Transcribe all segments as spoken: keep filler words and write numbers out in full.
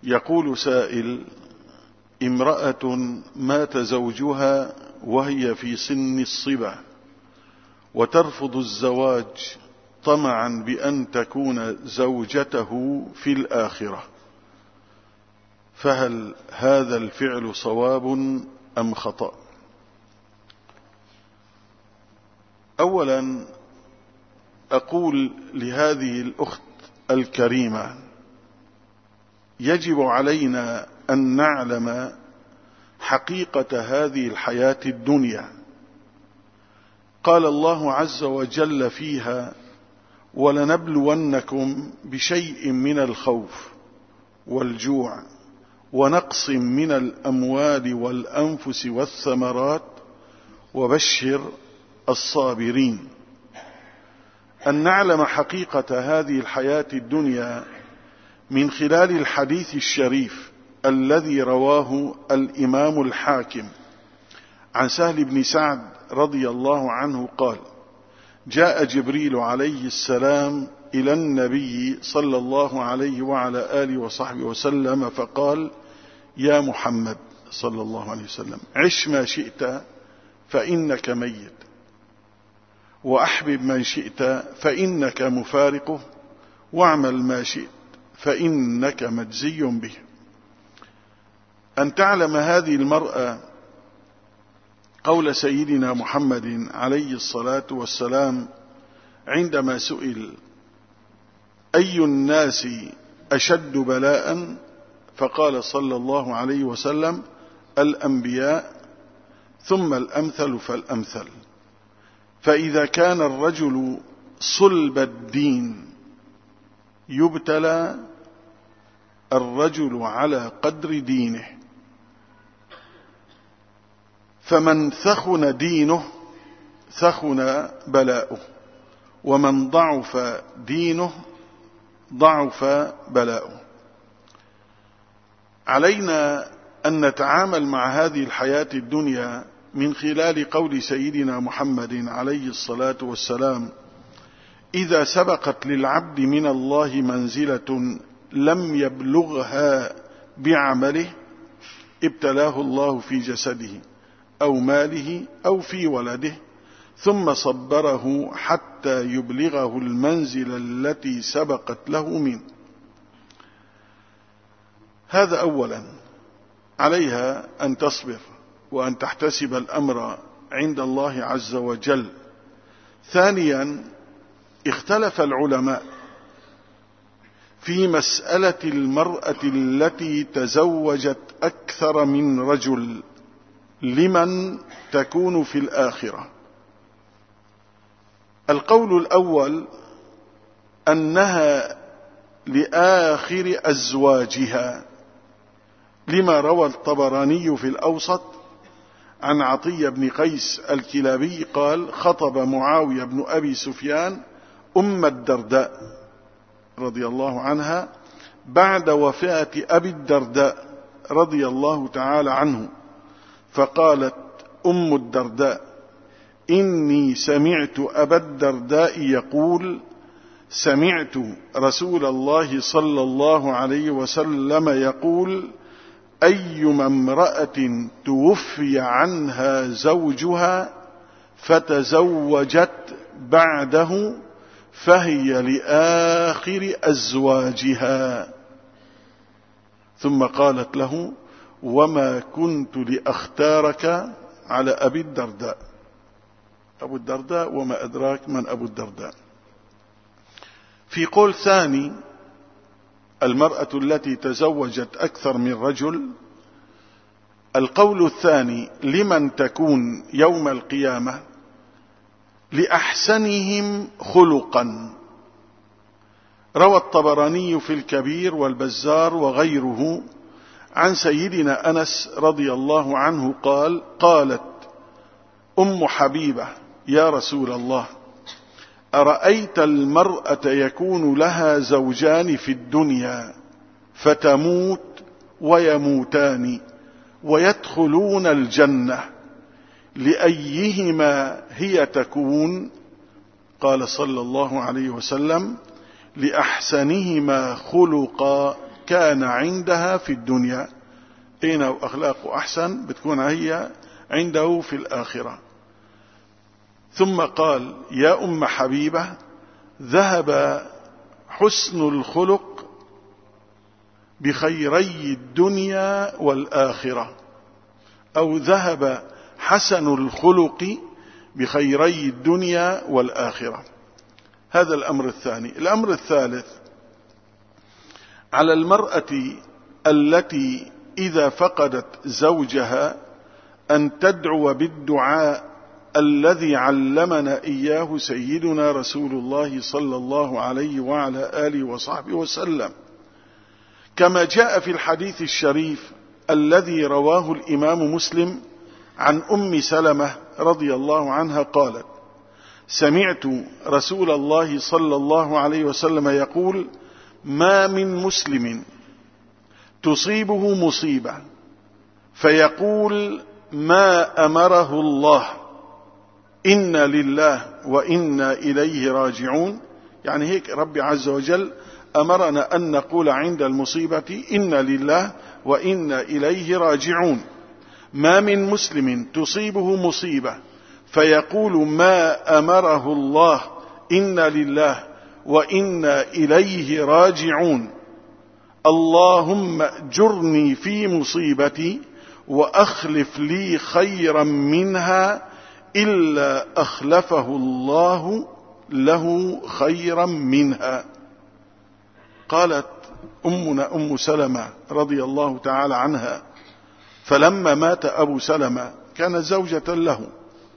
يقول سائل: امرأة مات زوجها وهي في سن الصبا وترفض الزواج طمعا بأن تكون زوجته في الآخرة، فهل هذا الفعل صواب أم خطأ؟ أولا أقول لهذه الأخت الكريمة: يجب علينا أن نعلم حقيقة هذه الحياة الدنيا. قال الله عز وجل فيها: ولنبلونكم بشيء من الخوف والجوع ونقص من الأموال والأنفس والثمرات وبشر الصابرين. أن نعلم حقيقة هذه الحياة الدنيا من خلال الحديث الشريف الذي رواه الإمام الحاكم عن سهل بن سعد رضي الله عنه قال: جاء جبريل عليه السلام إلى النبي صلى الله عليه وعلى آله وصحبه وسلم فقال: يا محمد صلى الله عليه وسلم، عش ما شئت فإنك ميت، وأحبب من شئت فإنك مفارقه، واعمل ما شئت فإنك مجزي به. أن تعلم هذه المرأة قول سيدنا محمد عليه الصلاة والسلام عندما سئل: أي الناس أشد بلاء؟ فقال صلى الله عليه وسلم: الأنبياء ثم الأمثل فالأمثل. فإذا كان الرجل صلب الدين يبتلى الرجل على قدر دينه، فمن ثخن دينه ثخن بلاؤه، ومن ضعف دينه ضعف بلاؤه. علينا أن نتعامل مع هذه الحياة الدنيا من خلال قول سيدنا محمد عليه الصلاة والسلام: إذا سبقت للعبد من الله منزلة لم يبلغها بعمله ابتلاه الله في جسده أو ماله أو في ولده، ثم صبره حتى يبلغه المنزل التي سبقت له منه. هذا أولا، عليها أن تصبر وأن تحتسب الأمر عند الله عز وجل. ثانيا، اختلف العلماء في مسألة المرأة التي تزوجت أكثر من رجل لمن تكون في الآخرة. القول الأول أنها لآخر أزواجها، لما روى الطبراني في الأوسط عن عطية بن قيس الكلابي قال: خطب معاوية بن أبي سفيان أم الدرداء رضي الله عنها بعد وفاة أبي الدرداء رضي الله تعالى عنه، فقالت أم الدرداء: إني سمعت أبا الدرداء يقول: سمعت رسول الله صلى الله عليه وسلم يقول: أيما امرأة توفي عنها زوجها فتزوجت بعده فهي لآخر أزواجها. ثم قالت له: وما كنت لأختارك على أبي الدرداء. أبو الدرداء وما أدراك من أبو الدرداء. في قول ثاني: المرأة التي تزوجت أكثر من رجل، القول الثاني لمن تكون يوم القيامة لأحسنهم خلقا. روى الطبراني في الكبير والبزار وغيره عن سيدنا أنس رضي الله عنه قال: قالت أم حبيبة: يا رسول الله، أرأيت المرأة يكون لها زوجان في الدنيا فتموت ويموتان ويدخلون الجنة، لأيهما هي تكون؟ قال صلى الله عليه وسلم: لأحسنهما خلقا كان عندها في الدنيا. إينا وأخلاقه أحسن بتكون هي عنده في الآخرة. ثم قال: يا أم حبيبة، ذهب حسن الخلق بخيري الدنيا والآخرة، أو ذهب حسن الخلق بخيري الدنيا والآخرة. هذا الأمر الثاني. الأمر الثالث: على المرأة التي إذا فقدت زوجها أن تدعو بالدعاء الذي علمنا إياه سيدنا رسول الله صلى الله عليه وعلى آله وصحبه وسلم، كما جاء في الحديث الشريف الذي رواه الإمام مسلم عن أم سلمة رضي الله عنها قالت: سمعت رسول الله صلى الله عليه وسلم يقول: ما من مسلم تصيبه مصيبة فيقول ما أمره الله إنا لله وإنا إليه راجعون، يعني هيك ربي عز وجل أمرنا أن نقول عند المصيبة إنا لله وإنا إليه راجعون. ما من مسلم تصيبه مصيبة فيقول ما أمره الله إنا لله وإنا إليه راجعون، اللهم اجرني في مصيبتي وأخلف لي خيرا منها إلا أخلفه الله له خيرا منها. قالت أمنا أم سلمة رضي الله تعالى عنها: فلما مات أبو سلمة كان زوجة له،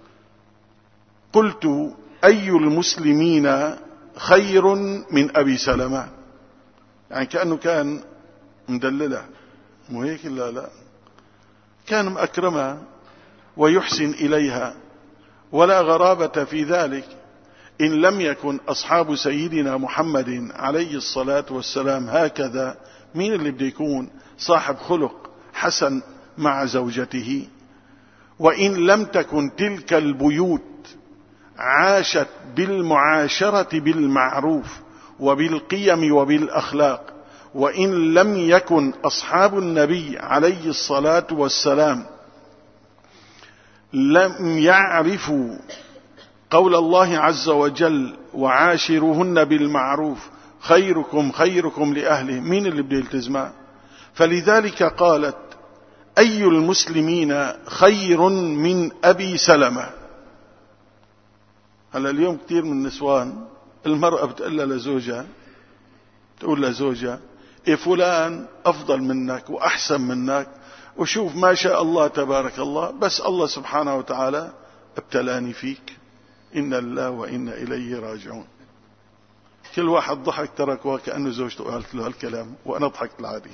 قلت: أي المسلمين خير من أبي سلمة؟ يعني كأنه كان مدللة، مو هيك؟ لا لا، كان مأكرمها ويحسن إليها، ولا غرابة في ذلك إن لم يكن أصحاب سيدنا محمد عليه الصلاة والسلام هكذا. مين اللي بده يكون صاحب خلق حسن مع زوجته؟ وإن لم تكن تلك البيوت عاشت بالمعاشرة بالمعروف وبالقيم وبالأخلاق، وإن لم يكن أصحاب النبي عليه الصلاة والسلام لم يعرفوا قول الله عز وجل وعاشرهن بالمعروف، خيركم خيركم لأهله، مين اللي بده يلتزمها؟ فلذلك قالت: أي المسلمين خير من أبي سلمة. هلا اليوم كثير من النسوان المرأة بتقول لزوجها، تقول لزوجها: إيه فلان أفضل منك وأحسن منك، وشوف ما شاء الله تبارك الله، بس الله سبحانه وتعالى ابتلاني فيك، إنا لله وإنا إليه راجعون. كل واحد ضحك تركه كأنه زوجته قالت له هالكلام، وأنا ضحكت العادي.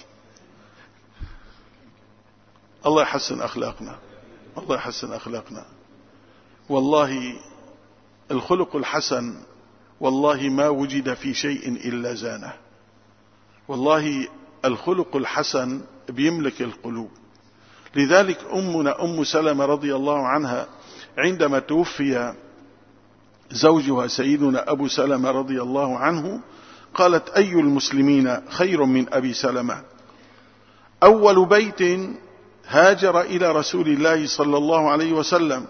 الله يحسن أخلاقنا، الله يحسن أخلاقنا. والله الخلق الحسن والله ما وجد في شيء إلا زانه. والله الخلق الحسن بيملك القلوب. لذلك أمنا أم سلمة رضي الله عنها عندما توفي زوجها سيدنا أبو سلمة رضي الله عنه قالت: أي المسلمين خير من أبي سلمة؟ أول بيت هاجر إلى رسول الله صلى الله عليه وسلم،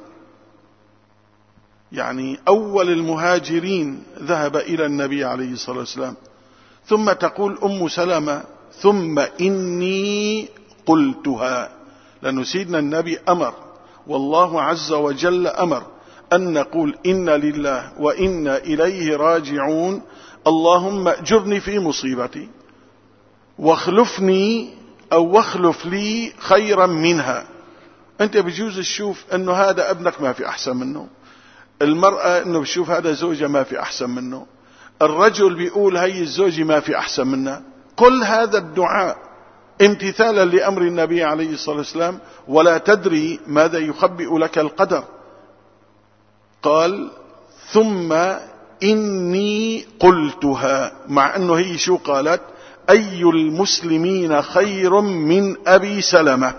يعني أول المهاجرين ذهب إلى النبي عليه الصلاة والسلام. ثم تقول أم سلمة: ثم إني قلتها، لأن سيدنا النبي أمر، والله عز وجل أمر أن نقول إنا لله وإنا إليه راجعون، اللهم اجرني في مصيبتي واخلفني أو واخلف لي خيرا منها. أنت بجوز تشوف أنه هذا ابنك ما في أحسن منه، المرأة أنه بشوف هذا زوجة ما في أحسن منه، الرجل بيقول هي الزوجة ما في أحسن منها. كل هذا الدعاء امتثالا لأمر النبي عليه الصلاة والسلام، ولا تدري ماذا يخبئ لك القدر. قال: ثم إني قلتها، مع أنه هي شو قالت؟ أي المسلمين خير من أبي سلمة؟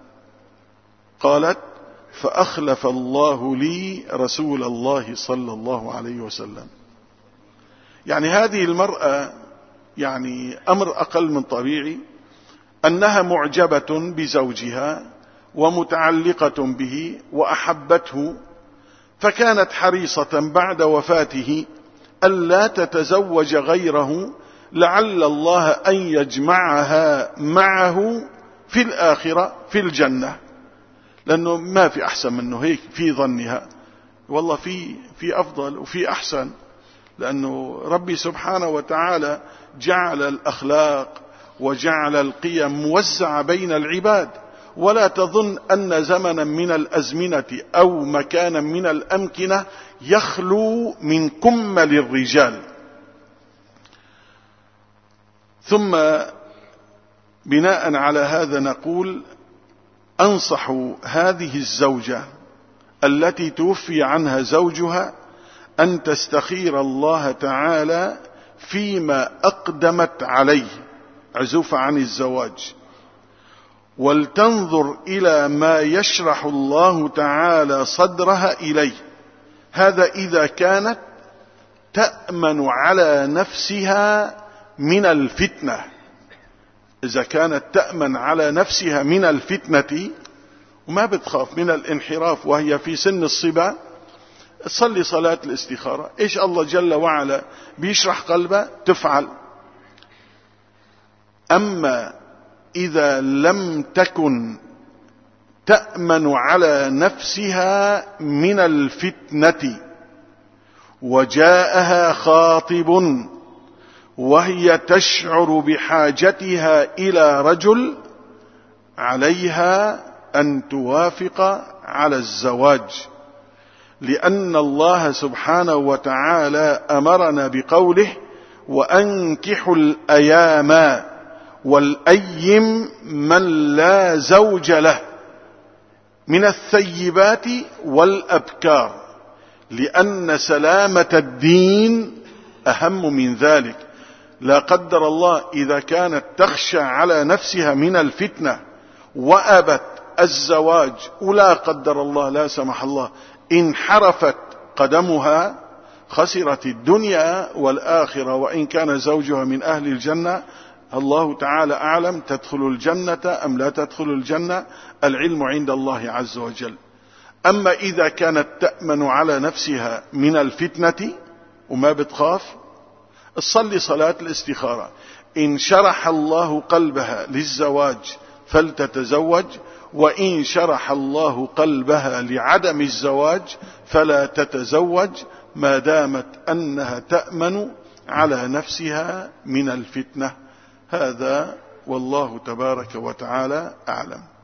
قالت: فأخلف الله لي رسول الله صلى الله عليه وسلم. يعني هذه المرأة يعني أمر أقل من طبيعي، أنها معجبة بزوجها ومتعلقة به وأحبته، فكانت حريصة بعد وفاته ألا تتزوج غيره، لعل الله أن يجمعها معه في الآخرة في الجنة، لأنه ما في أحسن منه هيك في ظنها، والله في في أفضل وفي أحسن، لأنه ربي سبحانه وتعالى جعل الأخلاق وجعل القيم موزعة بين العباد، ولا تظن أن زمنا من الأزمنة أو مكانا من الأمكنة يخلو من كمل الرجال. ثم بناء على هذا نقول: أنصح هذه الزوجة التي توفي عنها زوجها أن تستخير الله تعالى فيما أقدمت عليه عزوفة عن الزواج، ولتنظر إلى ما يشرح الله تعالى صدرها إليه. هذا إذا كانت تأمن على نفسها من الفتنة. إذا كانت تأمن على نفسها من الفتنة وما بتخاف من الانحراف وهي في سن الصبا، تصلي صلاة الاستخارة. إيش الله جل وعلا بيشرح قلبها تفعل. أما إذا لم تكن تأمن على نفسها من الفتنة وجاءها خاطب وهي تشعر بحاجتها إلى رجل، عليها أن توافق على الزواج، لأن الله سبحانه وتعالى أمرنا بقوله: وأنكحوا الأيام والأيم من لا زوج له من الثيبات والأبكار، لأن سلامة الدين أهم من ذلك. لا قدر الله إذا كانت تخشى على نفسها من الفتنة وأبت الزواج، ولا قدر الله لا سمح الله انحرفت قدمها، خسرت الدنيا والآخرة. وإن كان زوجها من أهل الجنة الله تعالى أعلم، تدخل الجنة أم لا تدخل الجنة، العلم عند الله عز وجل. أما إذا كانت تأمن على نفسها من الفتنة وما بتخاف، تصلي صلاة الاستخارة. إن شرح الله قلبها للزواج فلتتزوج، وإن شرح الله قلبها لعدم الزواج فلا تتزوج، ما دامت أنها تأمن على نفسها من الفتنة. هذا والله تبارك وتعالى أعلم.